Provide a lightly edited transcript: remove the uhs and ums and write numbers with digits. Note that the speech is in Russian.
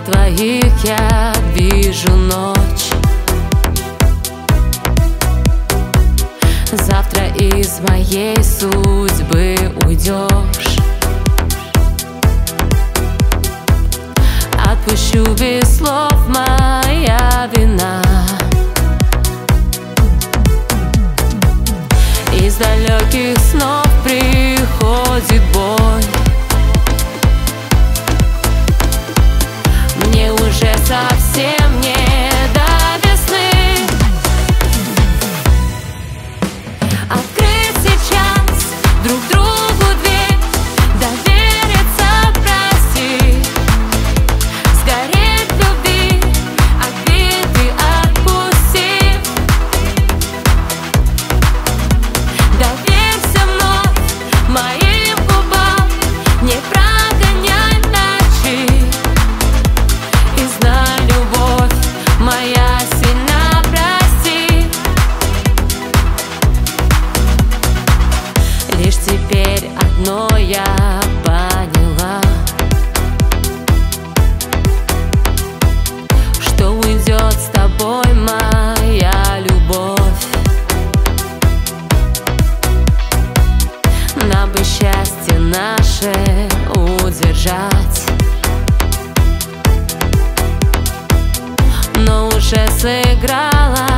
твоих я вижу ночь. Завтра из моей судьбы уйдешь. Отпущу без слов, моя вина. Из далеких снов приходит боль. Мне уже совсем не до весны. Открыть сейчас друг другу дверь, довериться, прости, сгореть в любви, обиды отпусти. Доверься вновь моим губам, не прогоняй ночи. И знай, любовь моя сильна, прости. Лишь теперь одно я поняла, что уйдет с тобой моя любовь. Нам бы счастье наше удержать, но уже сыграла